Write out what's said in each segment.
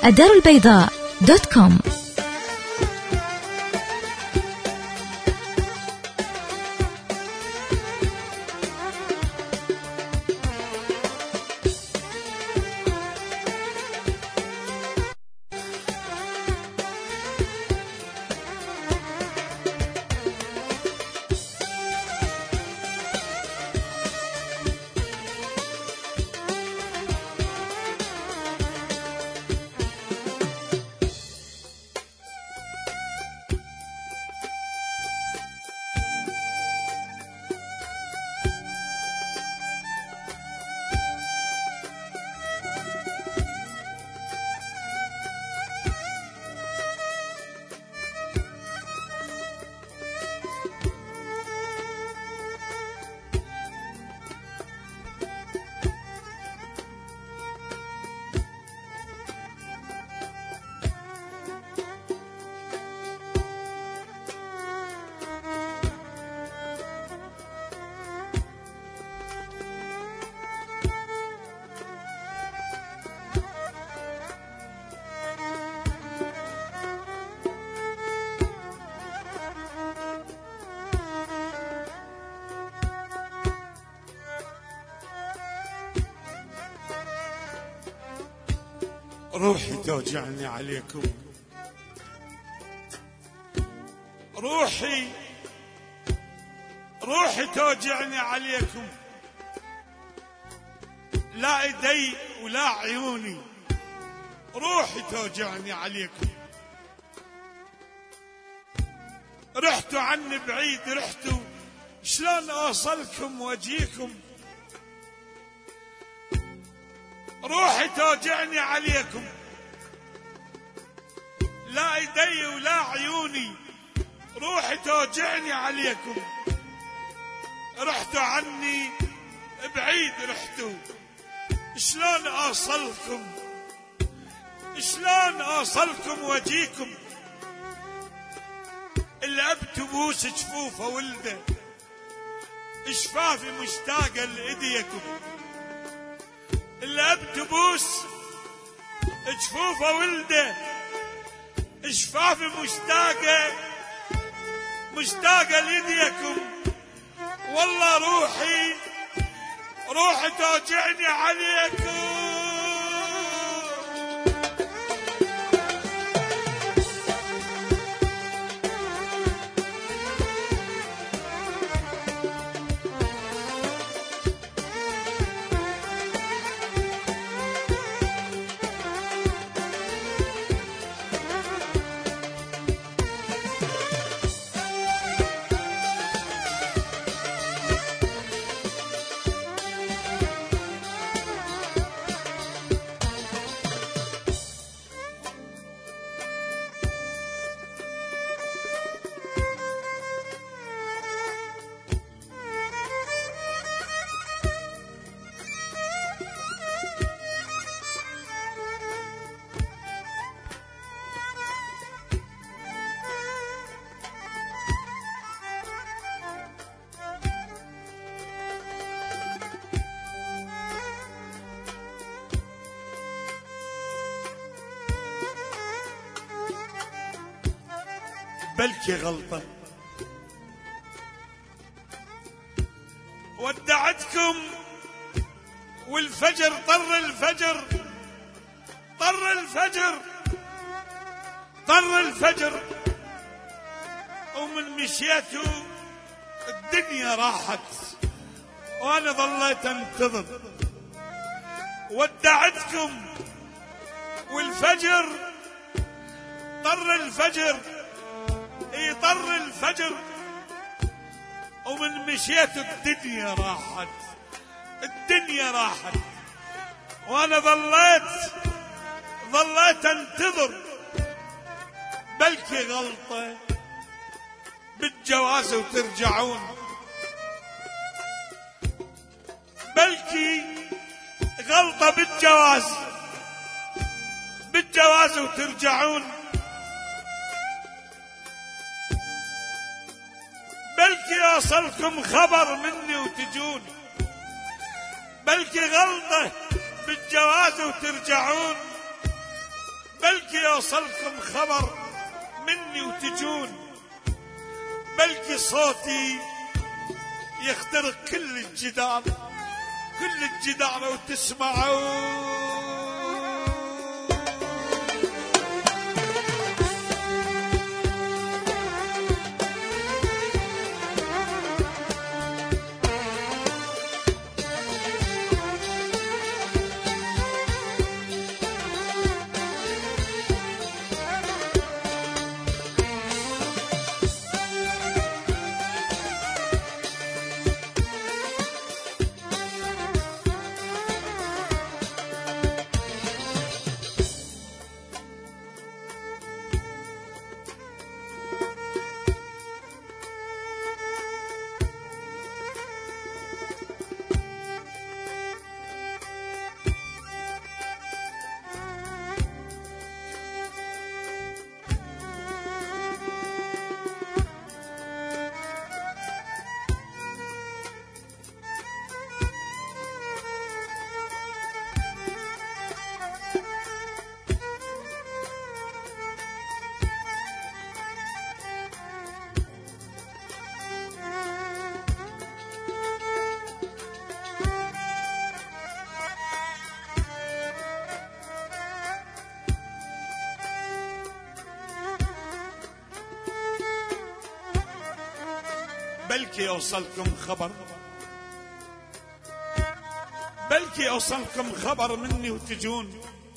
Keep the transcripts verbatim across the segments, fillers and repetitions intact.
الدار البيضاء دوت كوم. روحي توجعني عليكم، روحي روحي توجعني عليكم، لا ايدي ولا عيوني، روحي توجعني عليكم. رحتوا عني بعيد، رحتوا شلون اوصلكم واجيكم؟ روحي توجعني عليكم، لا ايدي ولا عيوني، روحي توجعني عليكم. رحتوا عني بعيد، رحتوا شلون اوصلكم؟ شلون اوصلكم واجيكم؟ الاب تبوس جفوفه ولده، شفافي مشتاقه لايديكم. الاب تبوس جفوفه ولده، شفافي مشتاقه مشتاقه لايديكم. والله روحي روحي توجعني عليكم. بلكي غلطة ودعتكم، والفجر طر الفجر طر الفجر طر الفجر ومن مشيتوا الدنيا راحت وانا ظليت انتظر. ودعتكم والفجر طر الفجر، اي طر الفجر ومن مشيت الدنيا راحت الدنيا راحت وانا ظليت ظليت انتظر. بلكي غلطة بالجواز وترجعون، بلكي غلطة بالجواز بالجواز وترجعون. بلكي يوصلكم خبر مني وتجون، بلكي غلطة بالجواز وترجعون، بلكي يوصلكم خبر مني وتجون، بلكي صوتي يخترق كل الجدار، كل الجدار وتسمعون. بلكي يوصلكم خبر، بلكي يوصلكم خبر مني وتجون،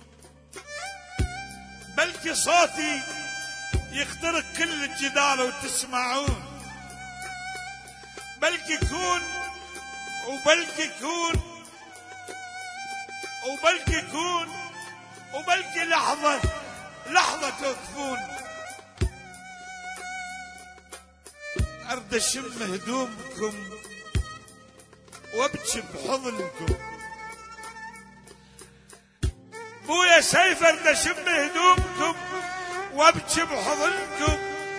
بلكي صوتي يخترق كل الجدار وتسمعون، بلكي يكون وبلكي يكون وبلكي يكون وبلكي لحظة لحظة توقفون. أرد أشم هدومكم وابكي بحضنكم، بويا سيف أرد أشم هدومكم وابكي بحضنكم،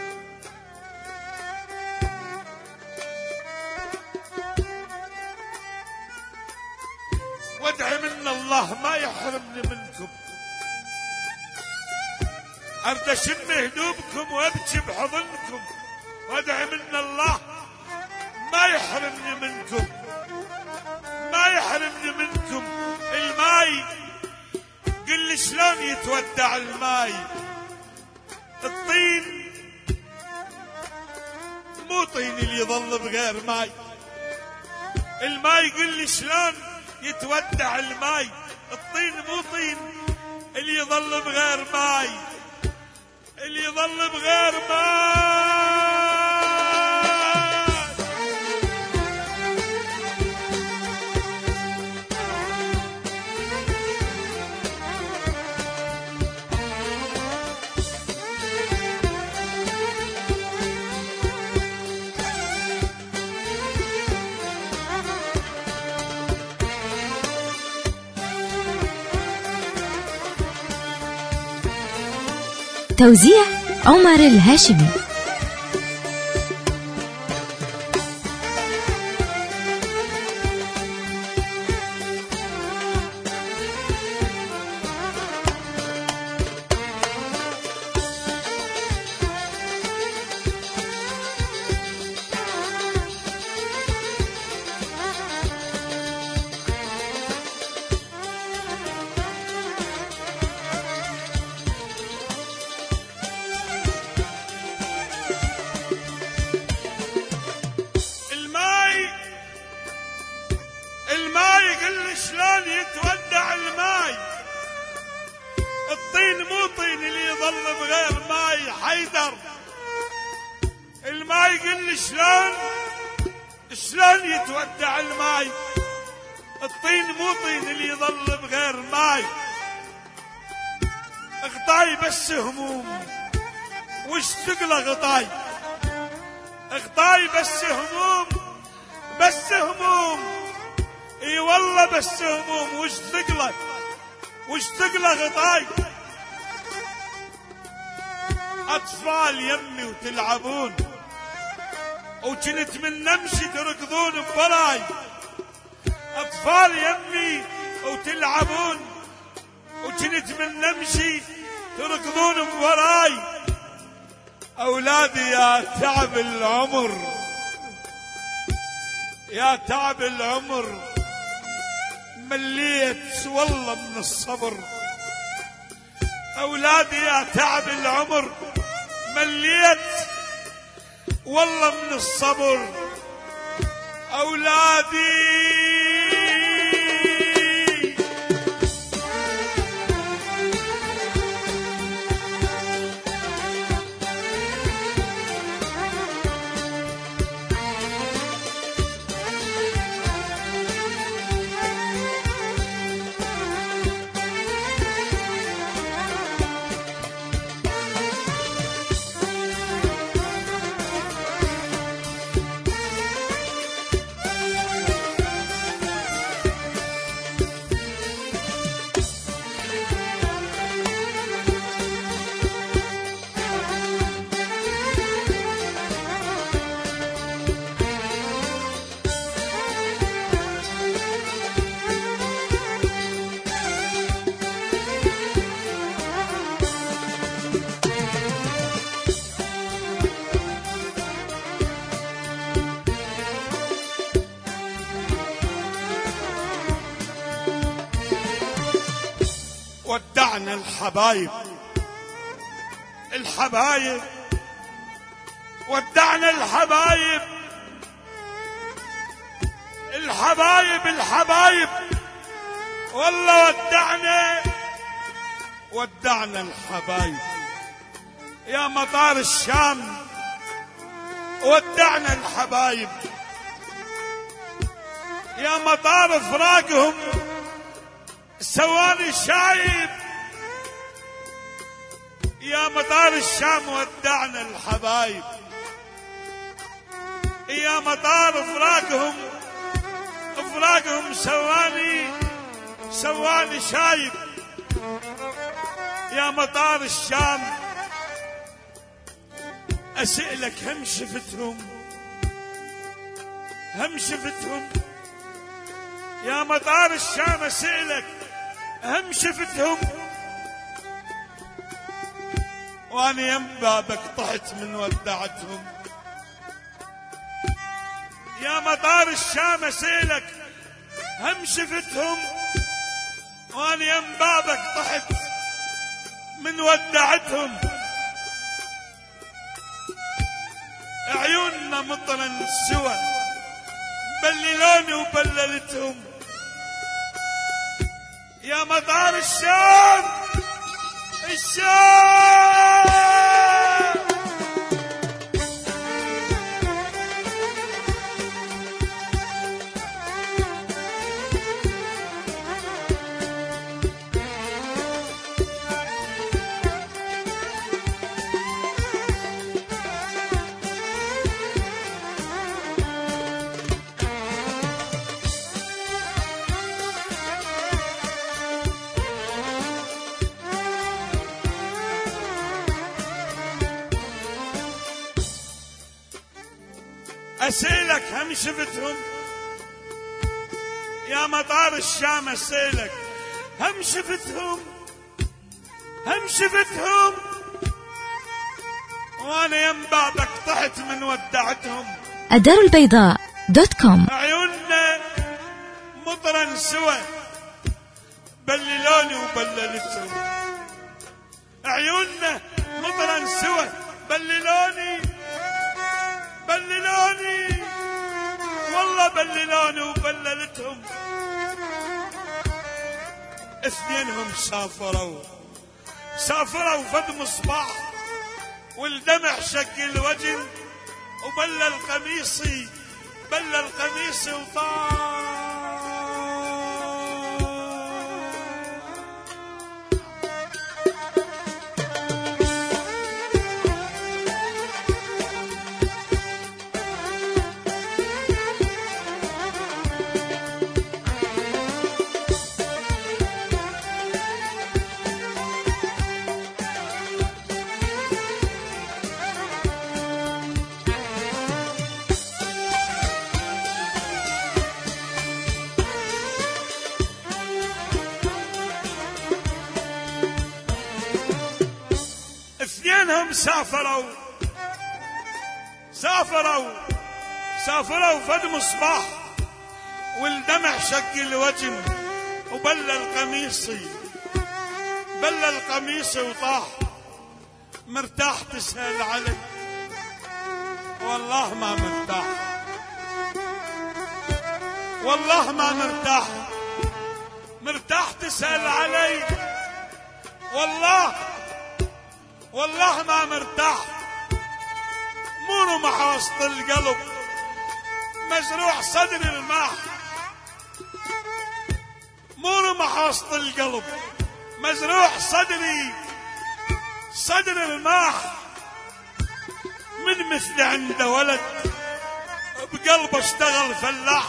وادعي من الله ما يحرمني منكم. أرد أشم هدومكم وابكي بحضنكم، وادعي من الله ما يحرمني منكم، ما يحرمني منكم. الماي قل لي شلون يتودع الماي، الطين مو طين اللي يظل بغير ماي. الماي قل لي شلون يتودع الماي، الطين مو طين اللي يظل بغير ماي، اللي يظل بغير ماي. توزيع عمر الهاشمي. شلون يتودع الماي، الطين مو طين اللي يظل بغير ماي. حيدر الماي قل لي شلون شلون يتودع الماي، الطين مو طين اللي يظل بغير ماي. غطاي بس هموم وش ثقله غطاي، غطاي بس هموم بس هموم، اي والله بس هموم وش ثقله وش ثقله غطاي. اطفال يمي وتلعبون وكنت من نمشي تركضون ببراي، اطفال يمي وتلعبون وكنت من نمشي تركضون بوراي أولادي يا تعب العمر، يا تعب العمر مليت والله من الصبر. أولادي يا تعب العمر مليت والله من الصبر. أولادي ودعنا الحبايب، الحبايب ودعنا الحبايب، الحبايب الحبايب والله ودعنا، ودعنا الحبايب. يا مطار الشام ودعنا الحبايب، يا مطار فراقهم سواني شايب. يا مطار الشام ودعنا الحبايب، يا مطار فراقهم فراقهم سواني سواني شايب. يا مطار الشام أسألك هم شفتهم هم شفتهم يا مطار الشام أسألك هم شفتهم، وأنا يم بابك طحت من ودعتهم. يا مطار الشام أسألك هم شفتهم، وأنا يم بابك طحت من ودعتهم. عيوننا مطرا سوى بللوني وبللتهم. يا مطار الشام الشام أسألك هم شفتهم. يا مطار الشام أسألك هم شفتهم هم شفتهم، وأنا يم بابك طحت من ودعتهم. الدار البيضاء دوت كوم. عيوننا مطرا سوى بللوني وبللتهم. عيوننا مطرا سوى بللوني بللوني والله بللوني وبللتهم. اثنينهم سافروا سافروا فد مصباح، والدمع شق الوجه وبلل قميصي بلل قميصي وطار. المهم سافروا سافروا سافروا فد مصباح والدمع شق الوجه وبل القميصي بل القميصي وطاح. مرتاح تسأل علي؟ والله ما مرتاح، والله ما مرتاح. مرتاح تسأل علي؟ والله والله ما مرتاح. مو رمح وسط القلب، مزروع صدر الماح. مو رمح وسط القلب، مزروع صدري صدر الماح. من مثل عنده ولد بقلبه اشتغل فلاح.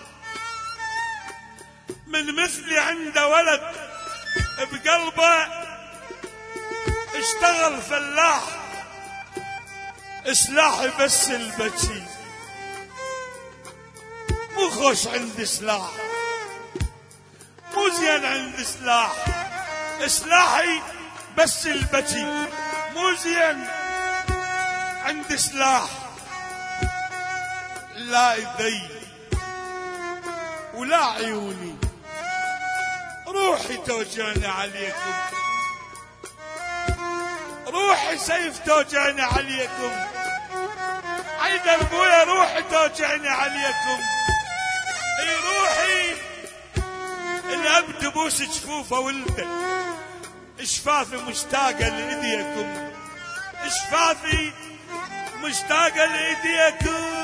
من مثلي عنده ولد بقلبه اشتغل فلاح. سلاحي بس البكي، مو خوش عندي سلاح، مو زين عندي سلاح. سلاحي بس البكي، مو زين عندي سلاح. لا ايدي ولا عيوني، روحي توجعني عليكم، روحي سيف توجعني عليكم. عيد ابويا روحي توجعني عليكم. اي روحي الاب تبوس جفوفه ولده، شفافي مشتاقه لايديكم، شفافي مشتاقه لايديكم.